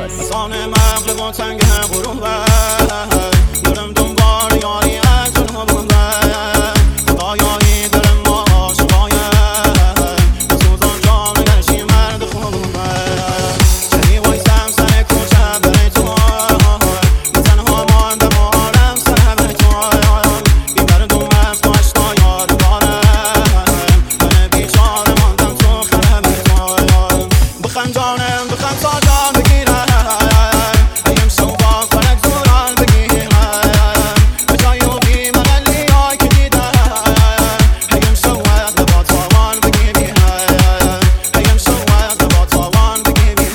مسان مغل با تنگ غروب دارم دنبال یاری از اونها بودم خدایایی دل ما عاشقایم بسوزان جام نگرشی مرد خوبم چنی وایستم سر کوچه برای تو من تنها ماندم و آرم سر برای تو بی مردم از تو اشتا یاد دارم من بیچاره ماندم تو خرم برای تو بخم جانم بخم تا جان بگیرم ایم شوقا فرق زوران بگیرم به جای و بی مغلی های که دیدم ایم شوق با تاوان بگیرم ایم شوق با تاوان بگیرم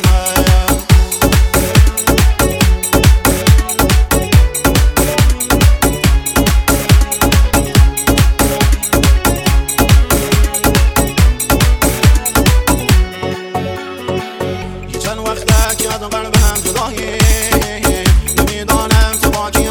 چند وقته که از قلب هم جدایی نمیدانم تو با کی